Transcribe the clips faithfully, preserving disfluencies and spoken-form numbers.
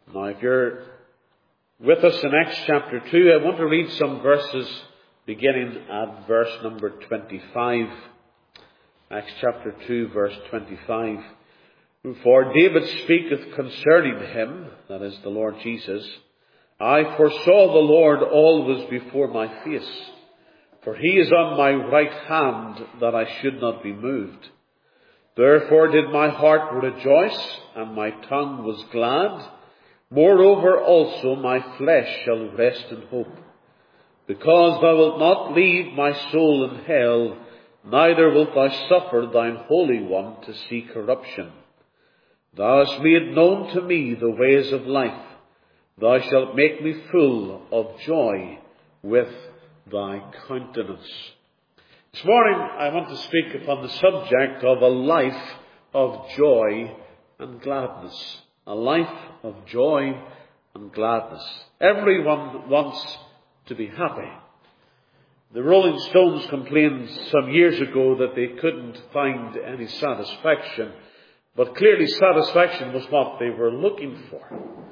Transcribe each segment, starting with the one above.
Now, if you're with us in Acts chapter two, I want to read some verses beginning at verse number twenty-five. Acts chapter two, verse twenty-five. For David speaketh concerning him, that is the Lord Jesus, I foresaw the Lord always before my face, for he is on my right hand, that I should not be moved. Therefore did my heart rejoice, and my tongue was glad. Moreover also my flesh shall rest in hope, because thou wilt not leave my soul in hell, neither wilt thou suffer thine Holy One to see corruption. Thou hast made known to me the ways of life. Thou shalt make me full of joy with thy countenance. This morning I want to speak upon the subject of a life of joy and gladness. A life of joy and gladness. Everyone wants to be happy. The Rolling Stones complained some years ago that they couldn't find any satisfaction, but clearly satisfaction was what they were looking for.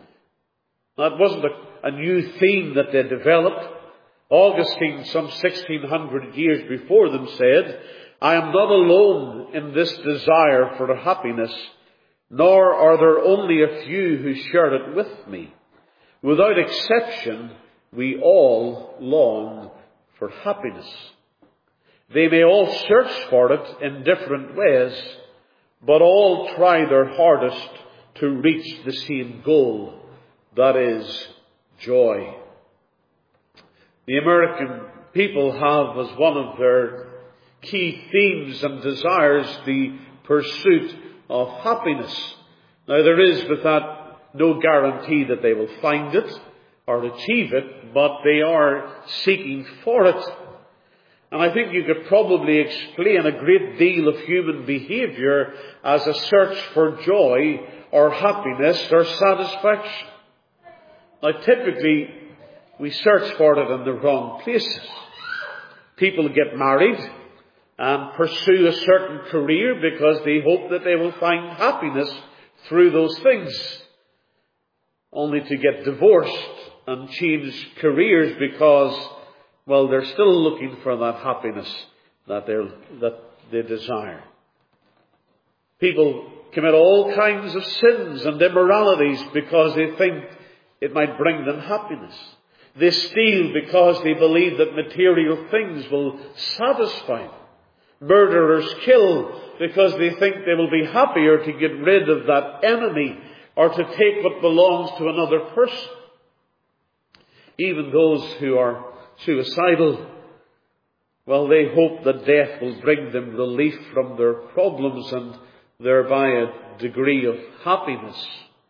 That wasn't a, a new theme that they developed. Augustine, some sixteen hundred years before them, said, I am not alone in this desire for happiness, nor are there only a few who share it with me. Without exception, we all long for happiness. They may all search for it in different ways, but all try their hardest to reach the same goal, that is, joy. The American people have as one of their key themes and desires the pursuit of happiness. Now, there is with that no guarantee that they will find it or achieve it, but they are seeking for it. And I think you could probably explain a great deal of human behavior as a search for joy or happiness or satisfaction. Now, typically, we search for it in the wrong places. People get married and pursue a certain career because they hope that they will find happiness through those things, only to get divorced and change careers because, well, they're still looking for that happiness that, they're, that they desire. People commit all kinds of sins and immoralities because they think it might bring them happiness. They steal because they believe that material things will satisfy them. Murderers kill because they think they will be happier to get rid of that enemy or to take what belongs to another person. Even those who are suicidal, well, they hope that death will bring them relief from their problems and thereby a degree of happiness.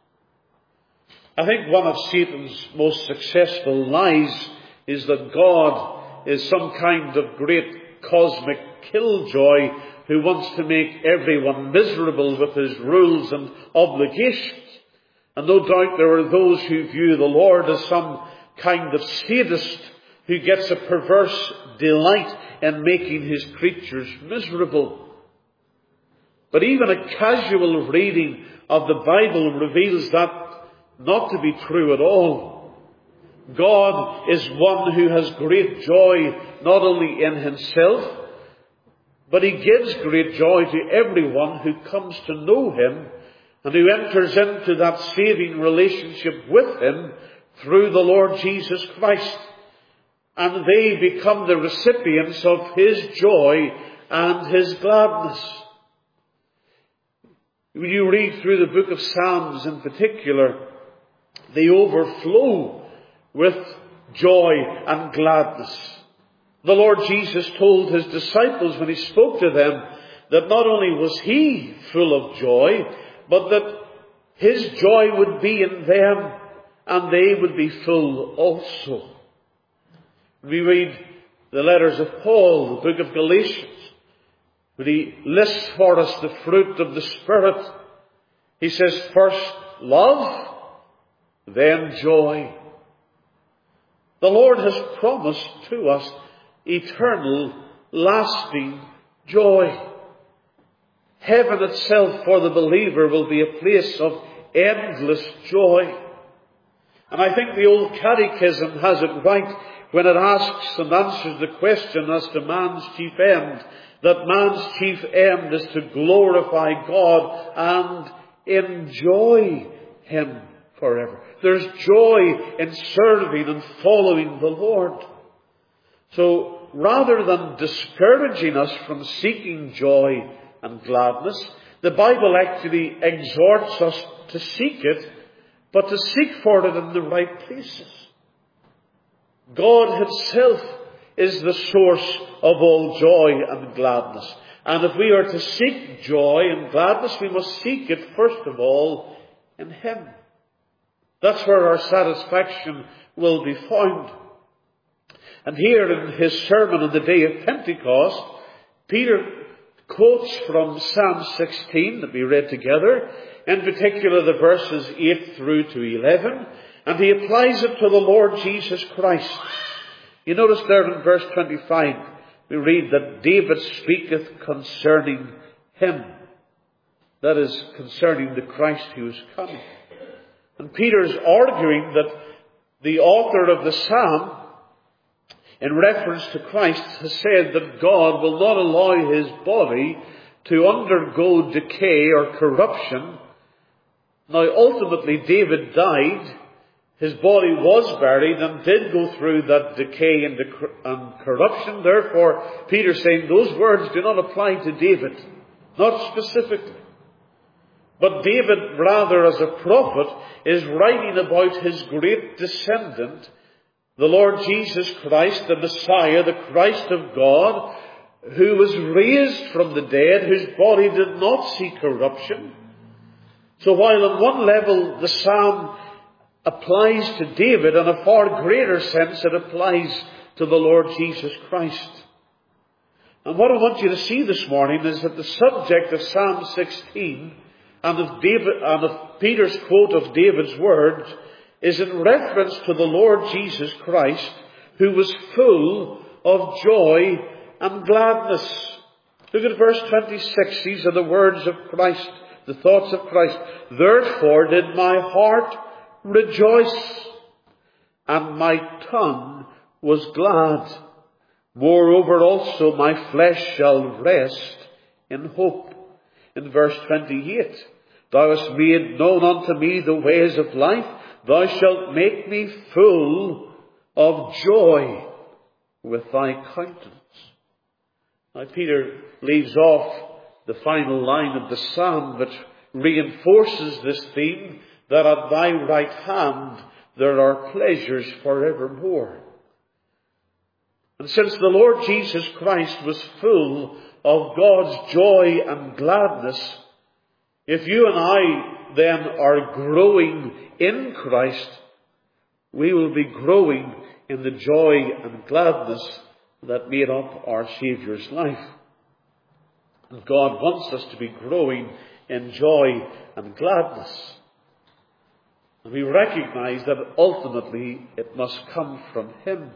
I think one of Satan's most successful lies is that God is some kind of great cosmic killjoy who wants to make everyone miserable with his rules and obligations. And no doubt there are those who view the Lord as some kind of sadist who gets a perverse delight in making his creatures miserable. But even a casual reading of the Bible reveals that not to be true at all. God is one who has great joy not only in himself, but he gives great joy to everyone who comes to know him and who enters into that saving relationship with him through the Lord Jesus Christ. And they become the recipients of his joy and his gladness. When you read through the book of Psalms in particular, they overflow with joy and gladness. The Lord Jesus told his disciples when he spoke to them that not only was he full of joy, but that his joy would be in them and they would be full also. We read the letters of Paul, the book of Galatians, when he lists for us the fruit of the Spirit. He says, first love, then joy. The Lord has promised to us eternal, lasting joy. Heaven itself for the believer will be a place of endless joy. And I think the old catechism has it right when it asks and answers the question as to man's chief end, that man's chief end is to glorify God and enjoy Him forever. There's joy in serving and following the Lord. So rather than discouraging us from seeking joy and gladness, the Bible actually exhorts us to seek it, but to seek for it in the right places. God Himself is the source of all joy and gladness. And if we are to seek joy and gladness, we must seek it first of all in Him. That's where our satisfaction will be found. And here in his sermon on the day of Pentecost, Peter quotes from Psalm sixteen that we read together, in particular the verses eight through to eleven, and he applies it to the Lord Jesus Christ. You notice there in verse twenty-five, we read that David speaketh concerning Him. That is, concerning the Christ who is coming. And Peter is arguing that the author of the psalm, in reference to Christ, has said that God will not allow His body to undergo decay or corruption. Now, ultimately, David died. His body was buried and did go through that decay and, dec- and corruption. Therefore, Peter's saying those words do not apply to David. Not specifically. But David, rather as a prophet, is writing about his great descendant, the Lord Jesus Christ, the Messiah, the Christ of God, who was raised from the dead, whose body did not see corruption. So while on one level the psalm applies to David, in a far greater sense it applies to the Lord Jesus Christ. And what I want you to see this morning is that the subject of Psalm sixteen and of David, and of Peter's quote of David's words, is in reference to the Lord Jesus Christ, who was full of joy and gladness. Look at verse twenty-six. These are the words of Christ, the thoughts of Christ. Therefore did my heart rejoice, and my tongue was glad. Moreover also my flesh shall rest in hope. In verse twenty-eight, Thou hast made known unto me the ways of life. Thou shalt make me full of joy with Thy countenance. Now Peter leaves off the final line of the psalm, which reinforces this theme, that at Thy right hand there are pleasures forevermore. And since the Lord Jesus Christ was full of God's joy and gladness, if you and I then are growing in Christ, we will be growing in the joy and gladness that made up our Saviour's life. And God wants us to be growing in joy and gladness. And we recognize that ultimately it must come from Him.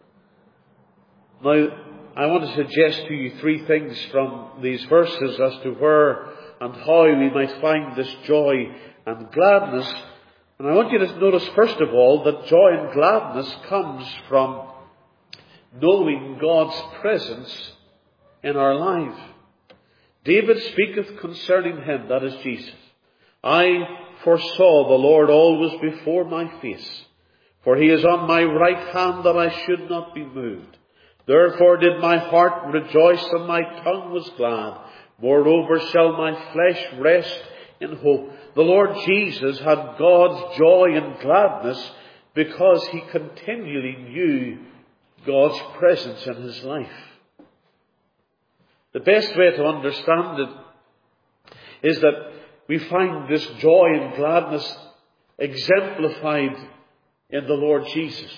Now, I want to suggest to you three things from these verses as to where and how we might find this joy and gladness. And I want you to notice, first of all, that joy and gladness comes from knowing God's presence in our lives. David speaketh concerning Him, that is Jesus. I foresaw the Lord always before my face, for He is on my right hand that I should not be moved. Therefore did my heart rejoice and my tongue was glad. Moreover shall my flesh rest in hope. The Lord Jesus had God's joy and gladness because He continually knew God's presence in His life. The best way to understand it is that we find this joy and gladness exemplified in the Lord Jesus.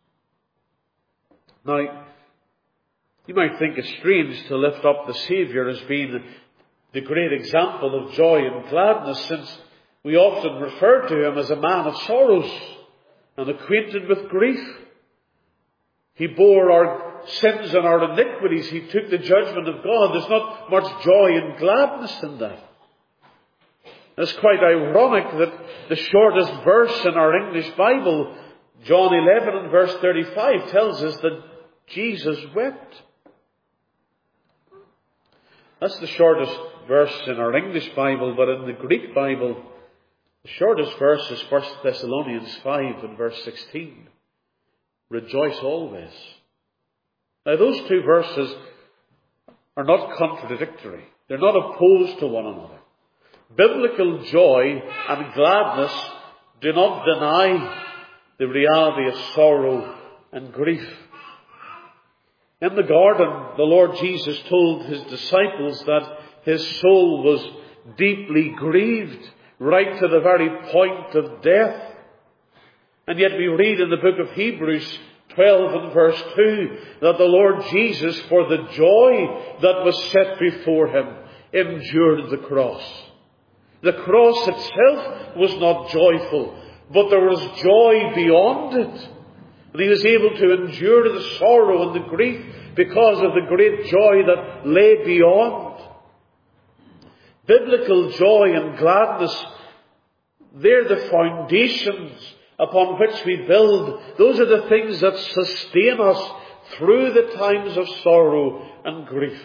Now, you might think it strange to lift up the Saviour as being the great example of joy and gladness, since we often refer to Him as a man of sorrows and acquainted with grief. He bore our sins and our iniquities. He took the judgment of God. There's not much joy and gladness in that. It's quite ironic that the shortest verse in our English Bible, John eleven and verse thirty-five, tells us that Jesus wept. That's the shortest verse in our English Bible, but in the Greek Bible, the shortest verse is First Thessalonians five and verse sixteen. Rejoice always. Now those two verses are not contradictory. They're not opposed to one another. Biblical joy and gladness do not deny the reality of sorrow and grief. In the garden, the Lord Jesus told his disciples that his soul was deeply grieved, right to the very point of death. And yet we read in the book of Hebrews twelve and verse two that the Lord Jesus, for the joy that was set before him, endured the cross. The cross itself was not joyful, but there was joy beyond it. And he was able to endure the sorrow and the grief because of the great joy that lay beyond. Biblical joy and gladness, they're the foundations upon which we build. Those are the things that sustain us through the times of sorrow and grief.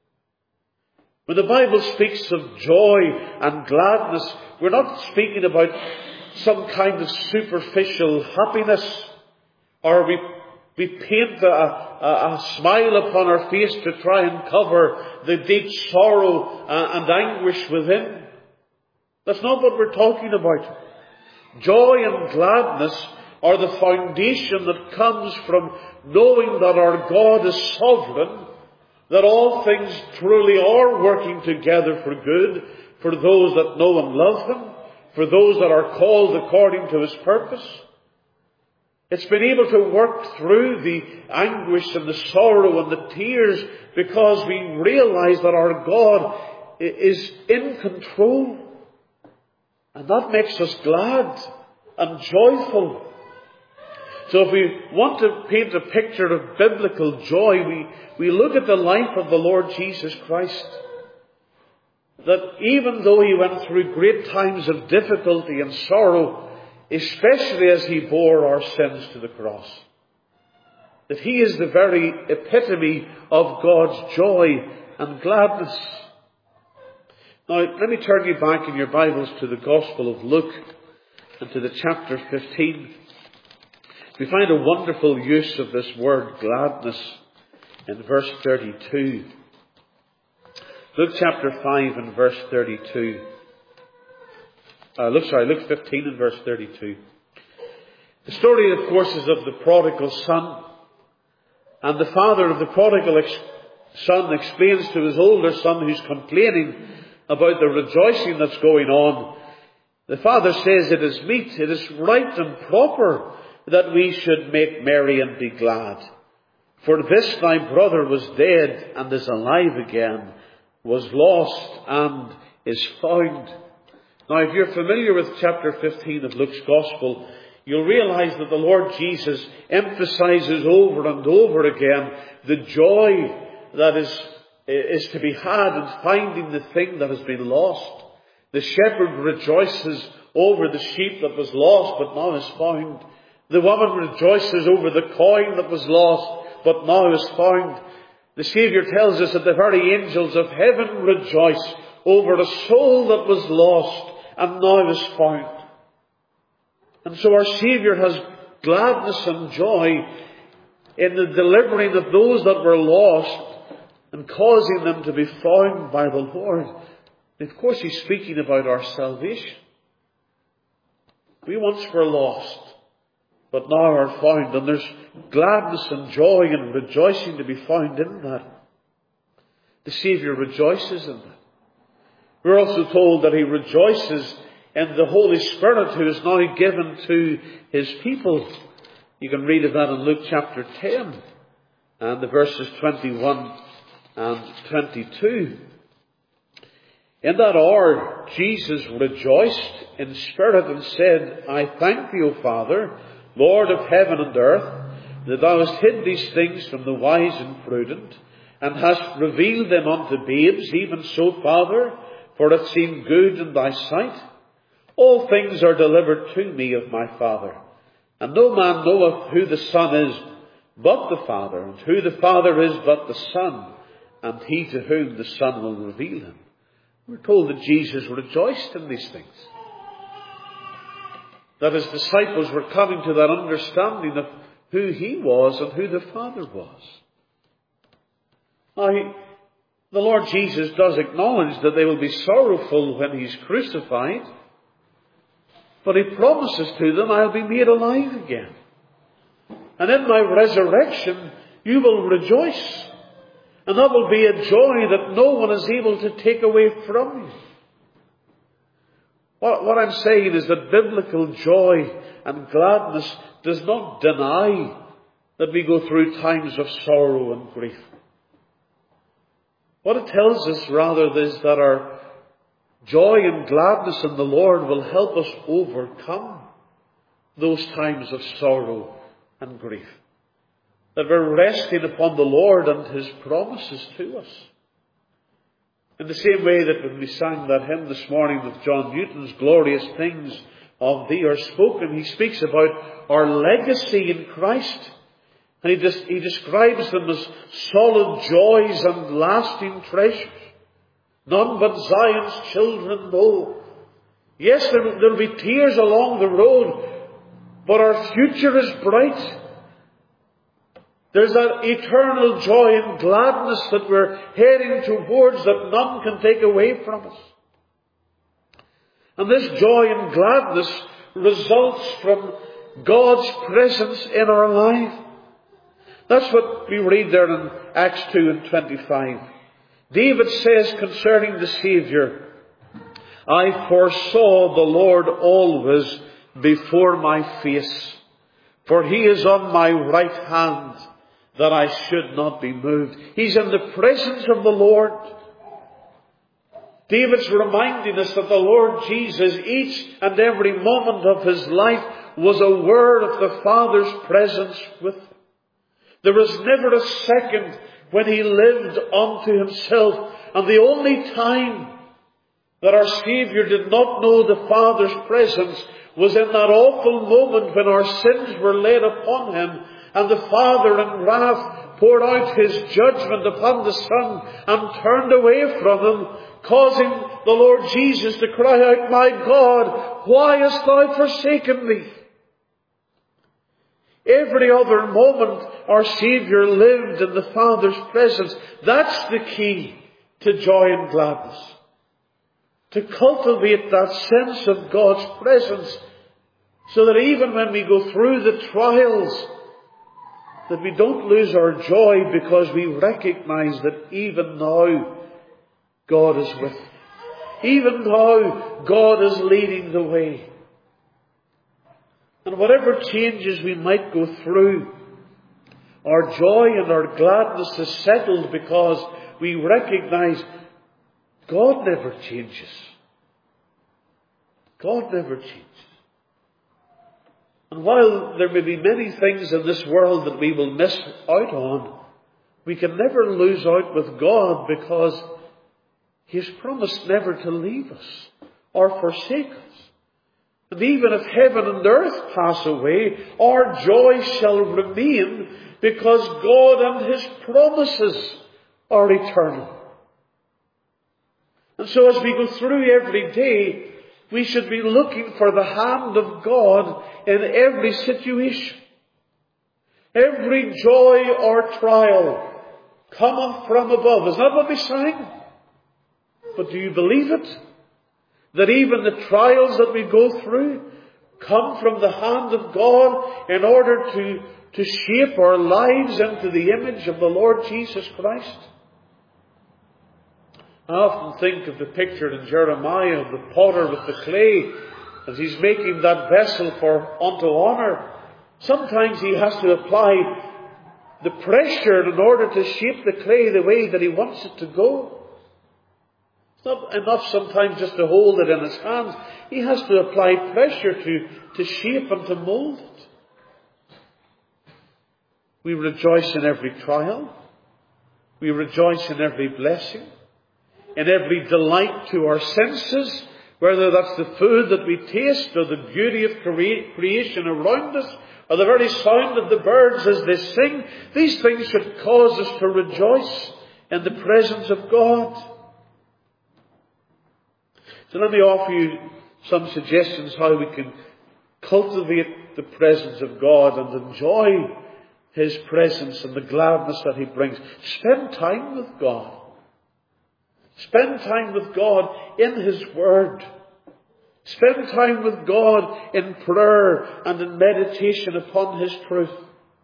When the Bible speaks of joy and gladness, we're not speaking about some kind of superficial happiness, or we, we paint a, a, a smile upon our face to try and cover the deep sorrow and anguish within. That's not what we're talking about. Joy and gladness are the foundation that comes from knowing that our God is sovereign, that all things truly are working together for good for those that know and love him, for those that are called according to his purpose. It's been able to work through the anguish and the sorrow and the tears because we realize that our God is in control. And that makes us glad and joyful. So if we want to paint a picture of biblical joy, we, we look at the life of the Lord Jesus Christ. That even though he went through great times of difficulty and sorrow, especially as he bore our sins to the cross, that he is the very epitome of God's joy and gladness. Now, let me turn you back in your Bibles to the Gospel of Luke and to the chapter fifteen. We find a wonderful use of this word gladness in verse thirty-two. Luke chapter five and verse thirty-two. Uh, look, sorry, Luke fifteen and verse thirty-two. The story, of course, is of the prodigal son. And the father of the prodigal ex- son explains to his older son who's complaining about the rejoicing that's going on. The father says, it is meet, it is right and proper that we should make merry and be glad. For this thy brother was dead and is alive again, was lost and is found. Now, if you're familiar with chapter fifteen of Luke's Gospel, you'll realize that the Lord Jesus emphasizes over and over again the joy that is, is to be had in finding the thing that has been lost. The shepherd rejoices over the sheep that was lost but now is found. The woman rejoices over the coin that was lost but now is found. The Saviour tells us that the very angels of heaven rejoice over a soul that was lost and now is found. And so our Saviour has gladness and joy in the delivering of those that were lost and causing them to be found by the Lord. And of course, he's speaking about our salvation. We once were lost, but now are found. And there's gladness and joy and rejoicing to be found in that. The Saviour rejoices in that. We're also told that he rejoices in the Holy Spirit who is now given to his people. You can read of that in Luke chapter ten and the verses twenty-one and twenty-two. In that hour, Jesus rejoiced in spirit and said, I thank thee, O Father, Lord of heaven and earth, that thou hast hid these things from the wise and prudent, and hast revealed them unto babes. Even so, Father, for it seemed good in thy sight. All things are delivered to me of my Father, and no man knoweth who the Son is but the Father, and who the Father is but the Son, and he to whom the Son will reveal him. We're told that Jesus rejoiced in these things, that his disciples were coming to that understanding of who he was and who the Father was. Now, he, the Lord Jesus does acknowledge that they will be sorrowful when he's crucified, but he promises to them, I'll be made alive again. And in my resurrection, you will rejoice. And that will be a joy that no one is able to take away from you. What, what I'm saying is that biblical joy and gladness does not deny that we go through times of sorrow and grief. What it tells us rather is that our joy and gladness in the Lord will help us overcome those times of sorrow and grief. That we're resting upon the Lord and his promises to us. In the same way that when we sang that hymn this morning with John Newton's glorious things of thee are spoken, he speaks about our legacy in Christ. And he, just, he describes them as solid joys and lasting treasures. None but Zion's children know. Yes, there will be tears along the road, but our future is bright. There's that eternal joy and gladness that we're heading towards that none can take away from us. And this joy and gladness results from God's presence in our life. That's what we read there in Acts two and twenty-five. David says concerning the Saviour, I foresaw the Lord always before my face, for he is on my right hand, that I should not be moved. He's in the presence of the Lord. David's reminding us that the Lord Jesus, each and every moment of his life, was aware of the Father's presence with him. There was never a second when he lived unto himself. And the only time that our Saviour did not know the Father's presence was in that awful moment when our sins were laid upon him, and the Father in wrath poured out his judgment upon the Son and turned away from him, causing the Lord Jesus to cry out, my God, why hast thou forsaken me? Every other moment our Saviour lived in the Father's presence. That's the key to joy and gladness. To cultivate that sense of God's presence, so that even when we go through the trials, that we don't lose our joy, because we recognize that even now God is with us. Even now God is leading the way. And whatever changes we might go through, our joy and our gladness is settled because we recognize God never changes. God never changes. And while there may be many things in this world that we will miss out on, we can never lose out with God, because he has promised never to leave us or forsake us. And even if heaven and earth pass away, our joy shall remain, because God and his promises are eternal. And so as we go through every day, we should be looking for the hand of God in every situation. Every joy or trial cometh from above. Is that what we sang? But do you believe it? That even the trials that we go through come from the hand of God in order to, to shape our lives into the image of the Lord Jesus Christ? I often think of the picture in Jeremiah of the potter with the clay, as he's making that vessel for unto honour. Sometimes he has to apply the pressure in order to shape the clay the way that he wants it to go. It's not enough sometimes just to hold it in his hands. He has to apply pressure to, to shape and to mould it. We rejoice in every trial. We rejoice in every blessing. in every delight to our senses, whether that's the food that we taste or the beauty of crea- creation around us or the very sound of the birds as they sing. These things should cause us to rejoice in the presence of God. So let me offer you some suggestions how we can cultivate the presence of God and enjoy His presence and the gladness that He brings. Spend time with God. Spend time with God in His Word. Spend time with God in prayer and in meditation upon His truth.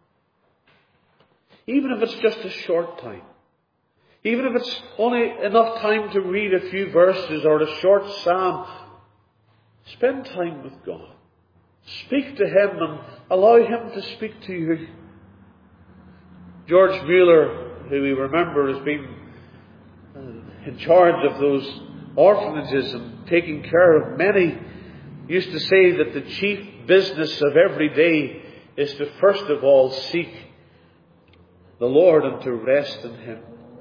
Even if it's just a short time. Even if it's only enough time to read a few verses or a short psalm. Spend time with God. Speak to Him and allow Him to speak to you. George Mueller, who we remember as being in charge of those orphanages and taking care of many, used to say that the chief business of every day is to first of all seek the Lord and to rest in Him.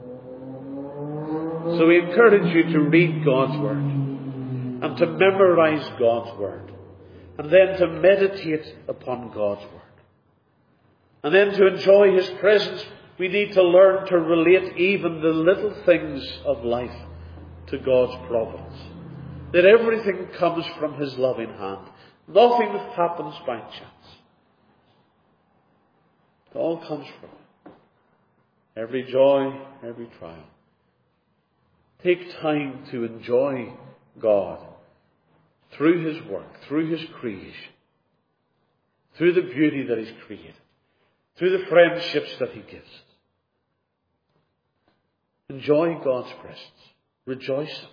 So we encourage you to read God's Word and to memorize God's Word and then to meditate upon God's Word. And then to enjoy His presence, we need to learn to relate even the little things of life to God's providence. That everything comes from His loving hand. Nothing happens by chance. It all comes from Him. Every joy, every trial. Take time to enjoy God through His work, through His creation, through the beauty that He's created, through the friendships that He gives. Enjoy God's presence. Rejoice in it.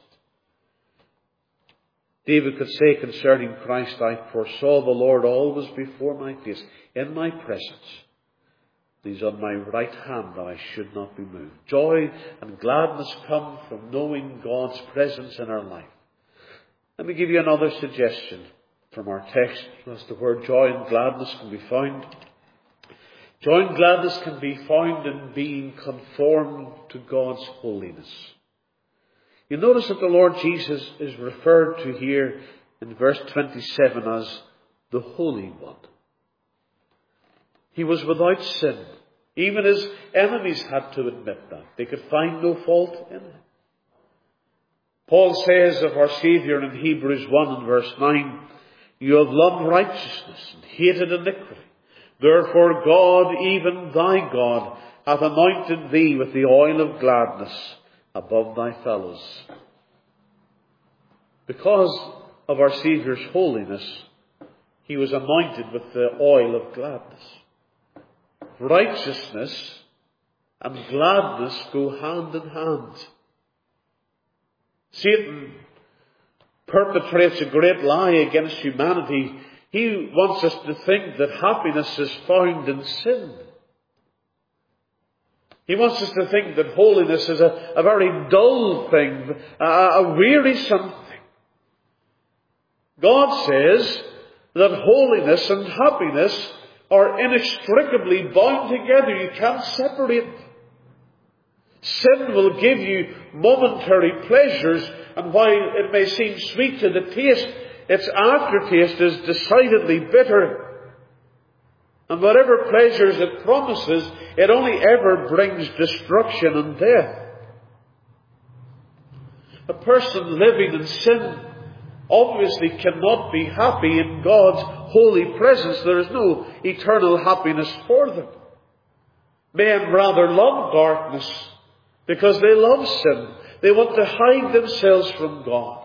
David could say concerning Christ, I foresaw the Lord always before my face, in my presence. He's on my right hand that I should not be moved. Joy and gladness come from knowing God's presence in our life. Let me give you another suggestion from our text as to where joy and gladness can be found. Joy and gladness can be found in being conformed to God's holiness. You notice that the Lord Jesus is referred to here in verse twenty-seven as the Holy One. He was without sin. Even His enemies had to admit that. They could find no fault in Him. Paul says of our Saviour in Hebrews one and verse nine, you have loved righteousness and hated iniquity. Therefore God, even thy God, hath anointed thee with the oil of gladness above thy fellows. Because of our Saviour's holiness, He was anointed with the oil of gladness. Righteousness and gladness go hand in hand. Satan perpetrates a great lie against humanity. He wants us to think that happiness is found in sin. He wants us to think that holiness is a, a very dull thing, a, a wearisome thing. God says that holiness and happiness are inextricably bound together. You can't separate them. Sin will give you momentary pleasures, and while it may seem sweet to the taste, its aftertaste is decidedly bitter. And whatever pleasures it promises, it only ever brings destruction and death. A person living in sin obviously cannot be happy in God's holy presence. There is no eternal happiness for them. Men rather love darkness because they love sin. They want to hide themselves from God.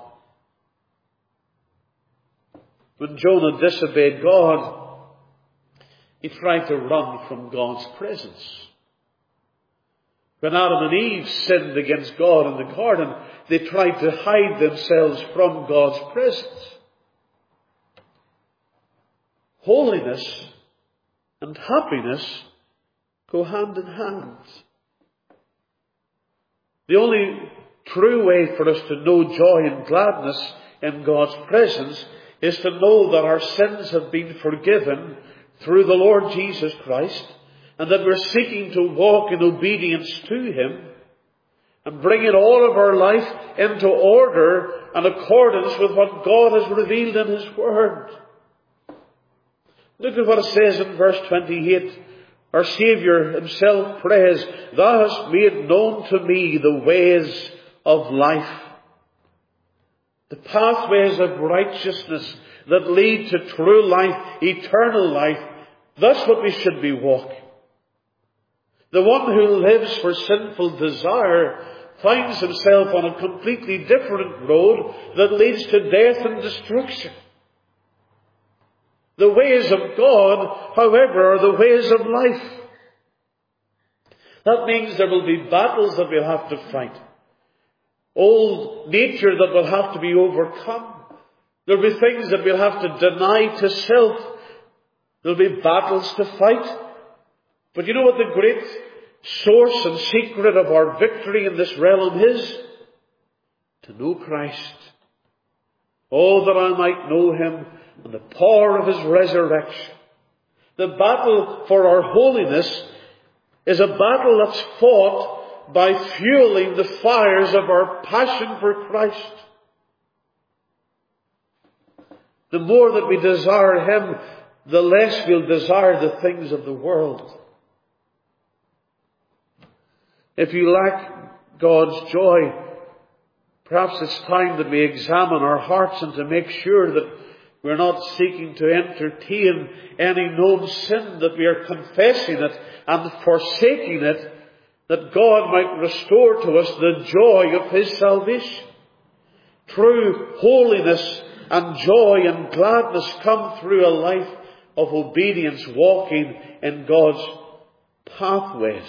When Jonah disobeyed God, he tried to run from God's presence. When Adam and Eve sinned against God in the garden, they tried to hide themselves from God's presence. Holiness and happiness go hand in hand. The only true way for us to know joy and gladness in God's presence is to know that our sins have been forgiven through the Lord Jesus Christ, and that we're seeking to walk in obedience to Him, and bringing all of our life into order and accordance with what God has revealed in His Word. Look at what it says in verse twenty-eight. Our Saviour Himself prays, Thou hast made known to me the ways of life, the pathways of righteousness that lead to true life, eternal life. That's what we should be walking. The one who lives for sinful desire finds himself on a completely different road that leads to death and destruction. The ways of God, however, are the ways of life. That means there will be battles that we'll have to fight. Old nature that will have to be overcome. There'll be things that we'll have to deny to self. There'll be battles to fight. But you know what the great source and secret of our victory in this realm is? To know Christ. Oh, that I might know Him and the power of His resurrection. The battle for our holiness is a battle that's fought by fueling the fires of our passion for Christ. The more that we desire Him, the less we'll desire the things of the world. If you lack God's joy, perhaps it's time that we examine our hearts and to make sure that we're not seeking to entertain any known sin, that we are confessing it and forsaking it, that God might restore to us the joy of His salvation. True holiness and joy and gladness come through a life of obedience, walking in God's pathways.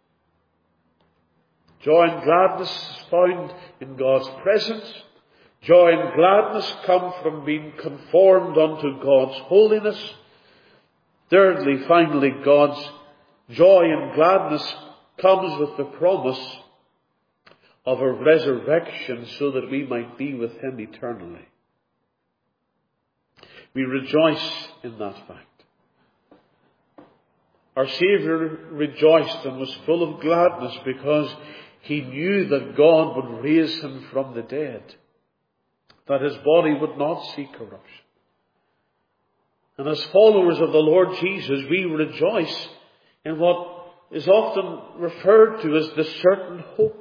Joy and gladness is found in God's presence. Joy and gladness come from being conformed unto God's holiness. Thirdly, finally, God's joy and gladness comes with the promise of a resurrection so that we might be with Him eternally. We rejoice in that fact. Our Saviour rejoiced and was full of gladness because He knew that God would raise Him from the dead, that His body would not see corruption. And as followers of the Lord Jesus, we rejoice in what is often referred to as the certain hope.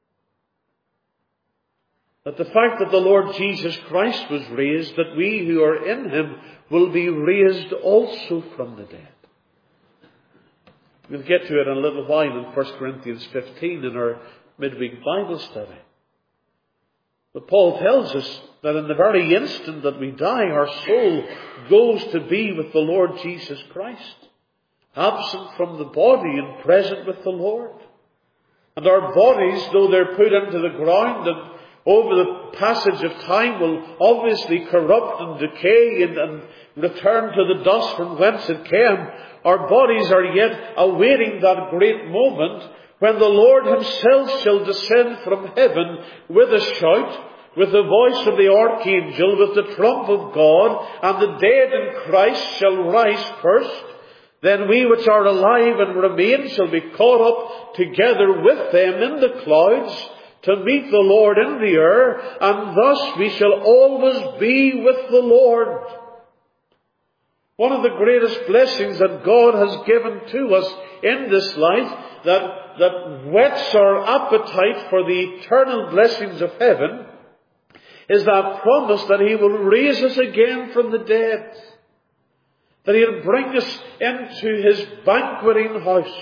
That the fact that the Lord Jesus Christ was raised, that we who are in Him will be raised also from the dead. We'll get to it in a little while in First Corinthians fifteen in our midweek Bible study. But Paul tells us that in the very instant that we die, our soul goes to be with the Lord Jesus Christ, absent from the body and present with the Lord. And our bodies, though they're put into the ground and over the passage of time will obviously corrupt and decay and, and return to the dust from whence it came, our bodies are yet awaiting that great moment when the Lord Himself shall descend from heaven with a shout, with the voice of the archangel, with the trump of God, and the dead in Christ shall rise first. Then we which are alive and remain shall be caught up together with them in the clouds to meet the Lord in the air, and thus we shall always be with the Lord. One of the greatest blessings that God has given to us in this life, that, that whets our appetite for the eternal blessings of heaven, is that promise that He will raise us again from the dead. That He'll bring us into His banqueting house.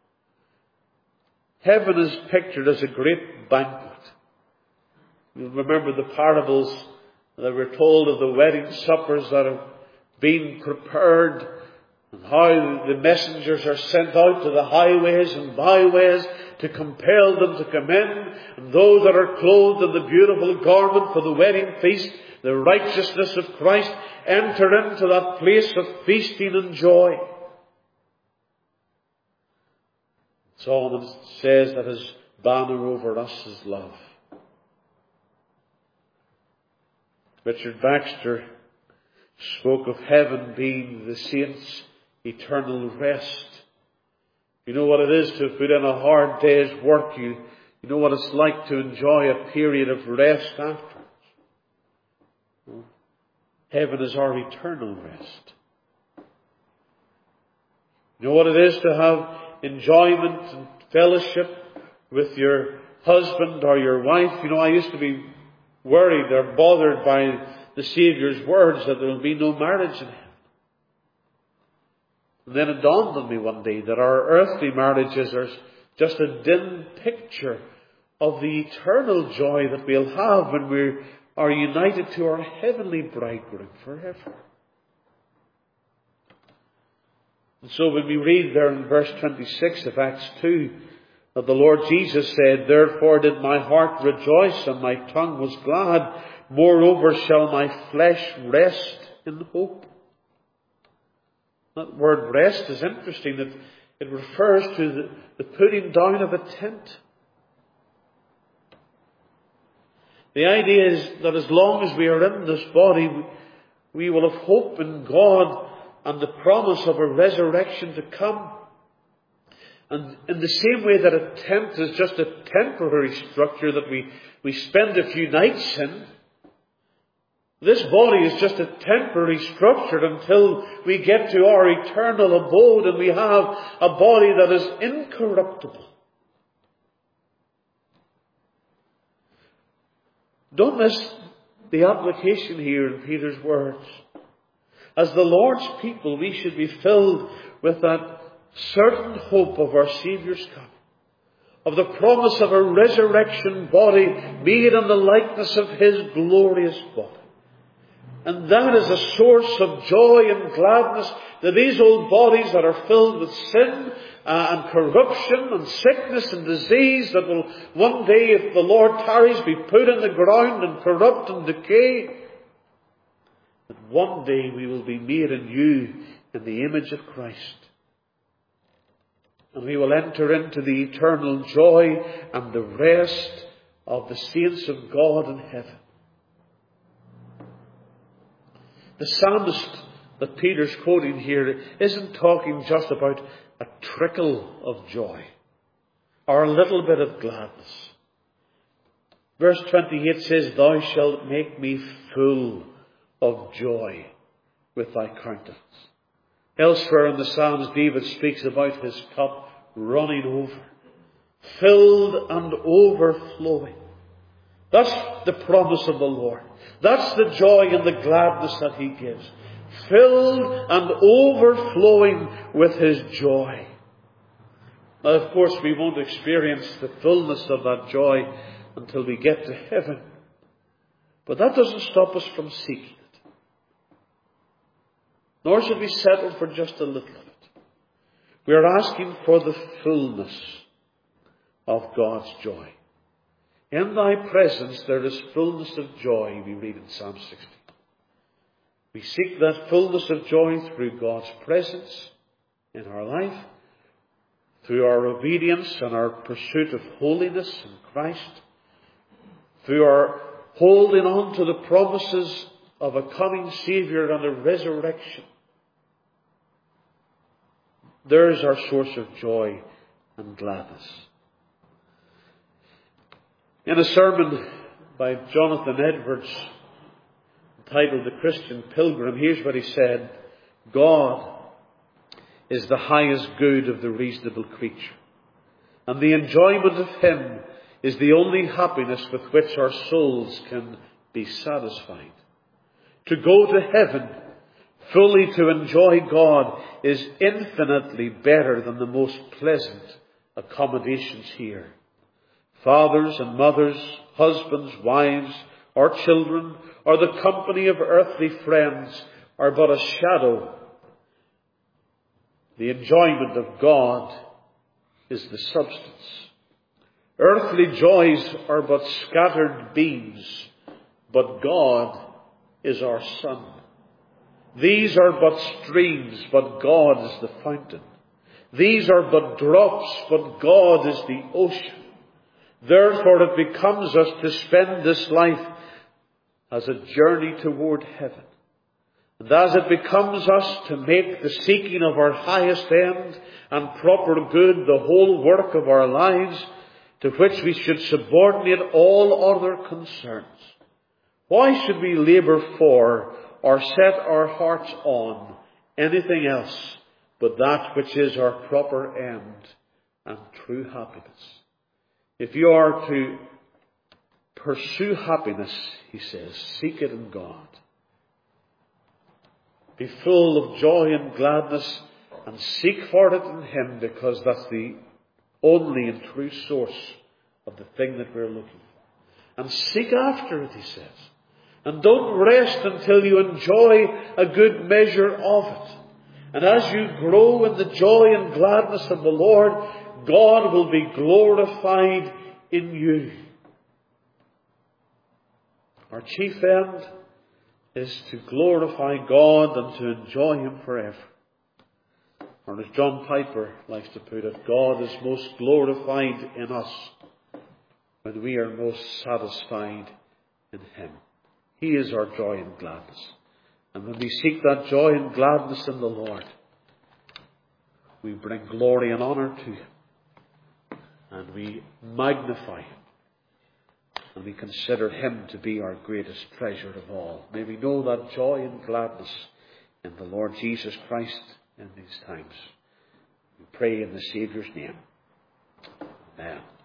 Heaven is pictured as a great banquet. You remember the parables that were told of the wedding suppers that have been prepared, and how the messengers are sent out to the highways and byways to compel them to come in, and those that are clothed in the beautiful garment for the wedding feast, the righteousness of Christ, enter into that place of feasting and joy. Solomon says that His banner over us is love. Richard Baxter spoke of heaven being the saints' eternal rest. You know what it is to put in a hard day's work. You You know what it's like to enjoy a period of rest afterwards. Heaven is our eternal rest. You know what it is to have enjoyment and fellowship with your husband or your wife. You know, I used to be worried or bothered by the Saviour's words that there will be no marriage in heaven. And then it dawned on me one day that our earthly marriages are just a dim picture of the eternal joy that we'll have when we are united to our heavenly bridegroom forever. And so when we read there in verse twenty-six of Acts two, that the Lord Jesus said, "Therefore did my heart rejoice and my tongue was glad. Moreover shall my flesh rest in hope." That word rest is interesting. It, it refers to the, the putting down of a tent. The idea is that as long as we are in this body, we will have hope in God and the promise of a resurrection to come. And in the same way that a tent is just a temporary structure that we, we spend a few nights in, this body is just a temporary structure until we get to our eternal abode and we have a body that is incorruptible. Don't miss the application here in Peter's words. As the Lord's people, we should be filled with that certain hope of our Saviour's coming, of the promise of a resurrection body made in the likeness of His glorious body. And that is a source of joy and gladness, that these old bodies that are filled with sin uh, and corruption and sickness and disease that will one day, if the Lord tarries, be put in the ground and corrupt and decay, that one day we will be made anew in the image of Christ. And we will enter into the eternal joy and the rest of the saints of God in heaven. The psalmist that Peter's quoting here isn't talking just about a trickle of joy or a little bit of gladness. Verse twenty-eight says, "Thou shalt make me full of joy with thy countenance." Elsewhere in the Psalms, David speaks about his cup running over, filled and overflowing. That's the promise of the Lord. That's the joy and the gladness that He gives. Filled and overflowing with His joy. Now, of course, we won't experience the fullness of that joy until we get to heaven. But that doesn't stop us from seeking it. Nor should we settle for just a little of it. We are asking for the fullness of God's joy. "In thy presence there is fullness of joy," we read in Psalm sixty. We seek that fullness of joy through God's presence in our life, through our obedience and our pursuit of holiness in Christ, through our holding on to the promises of a coming Saviour and a resurrection. There's our source of joy and gladness. In a sermon by Jonathan Edwards entitled "The Christian Pilgrim," here's what he said: "God is the highest good of the reasonable creature, and the enjoyment of Him is the only happiness with which our souls can be satisfied. To go to heaven, fully to enjoy God, is infinitely better than the most pleasant accommodations here. Fathers and mothers, husbands, wives, or children, or the company of earthly friends are but a shadow. The enjoyment of God is the substance. Earthly joys are but scattered beams, but God is our sun. These are but streams, but God is the fountain. These are but drops, but God is the ocean. Therefore it becomes us to spend this life as a journey toward heaven. And as it becomes us to make the seeking of our highest end and proper good the whole work of our lives, to which we should subordinate all other concerns. Why should we labour for or set our hearts on anything else but that which is our proper end and true happiness? If you are to pursue happiness, he says, seek it in God. Be full of joy and gladness and seek for it in Him, because that's the only and true source of the thing that we're looking for. And seek after it, he says. And don't rest until you enjoy a good measure of it. And as you grow in the joy and gladness of the Lord, God will be glorified in you. Our chief end is to glorify God and to enjoy Him forever. Or as John Piper likes to put it, God is most glorified in us when we are most satisfied in Him. He is our joy and gladness. And when we seek that joy and gladness in the Lord, we bring glory and honour to Him. And we magnify Him. And we consider Him to be our greatest treasure of all. May we know that joy and gladness in the Lord Jesus Christ in these times. We pray in the Saviour's name. Amen.